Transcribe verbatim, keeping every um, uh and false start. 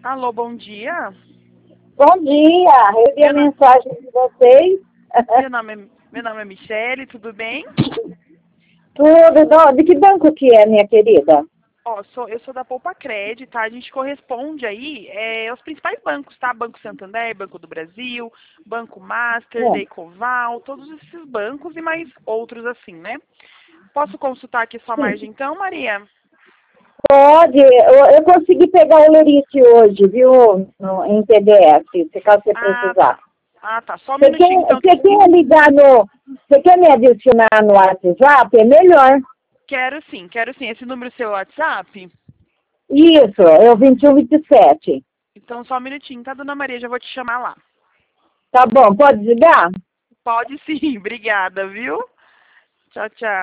Alô, bom dia. Bom dia, eu vi a Meu, mensagem de vocês. meu nome é, meu nome é Michele, tudo bem? Tudo, do- de que banco que é, minha querida? Ó, sou, eu sou da Poupa Cred, tá? A gente corresponde aí é, aos principais bancos, tá? Banco Santander, Banco do Brasil, Banco Master, É. Deicoval, todos esses bancos e mais outros assim, né? Posso consultar aqui sua Sim. margem então, Maria? Pode, eu, eu consegui pegar o Lerice hoje, viu, no, em P D F, se caso você Ah, precisar. tá. Ah, tá. Só um Você quer, minutinho então. você quer ligar no... Você quer me adicionar no WhatsApp? É melhor. Quero sim, quero sim. Esse número é seu WhatsApp? Isso, é o vinte e um, vinte e sete. Então só um minutinho, tá, dona Maria? Já vou te chamar lá. Tá bom, pode ligar? Pode sim, obrigada, viu? Tchau, tchau.